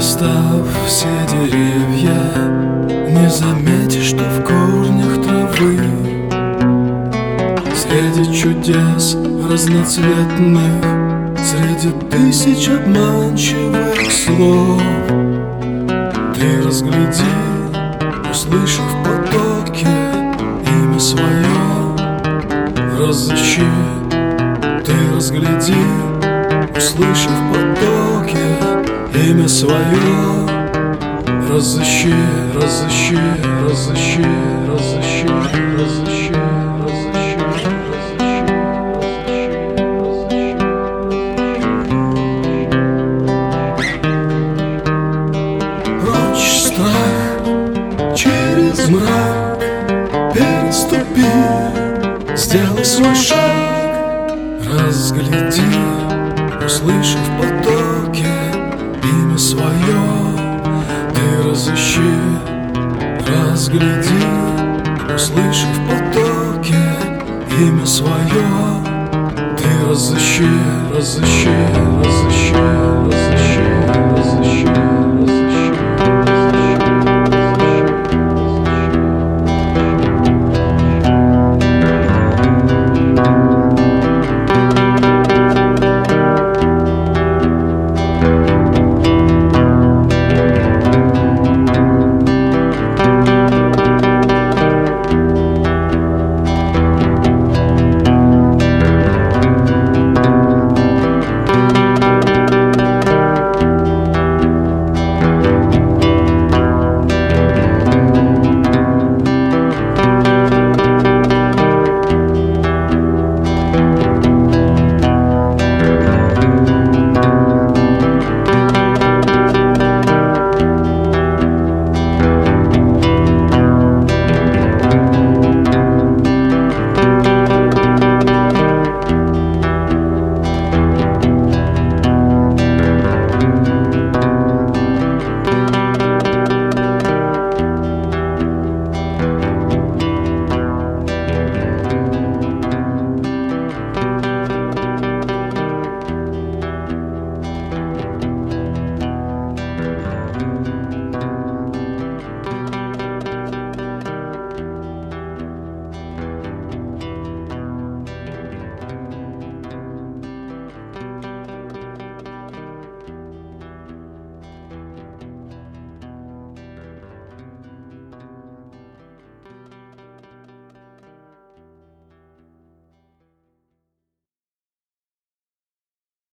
Перелистав все деревья, не заметишь, что в корнях травы среди чудес разноцветных, среди тысяч обманчивых слов ты разгляди, услышав в потоке имя свое. Разыщи, ты разгляди, услышав в потоке имя свое. Разыщи, разыщи, разыщи, разыщи, разыщи, разыщи, разыщи. Прочь страх, через мрак переступи, сделай свой шаг. Разгляди, услышав в потоке имя свое. Ты разыщи, разгляди, услышав в потоке имя свое. Ты разыщи, разыщи, разыщи.